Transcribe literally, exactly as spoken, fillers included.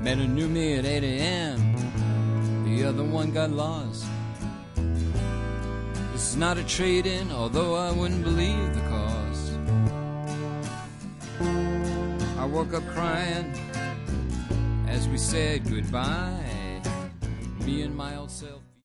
Met a new me at eight a.m. The other one got lost. This is not a trade-in, although I wouldn't believe the cost. I woke up crying as we said goodbye. Me and my old self.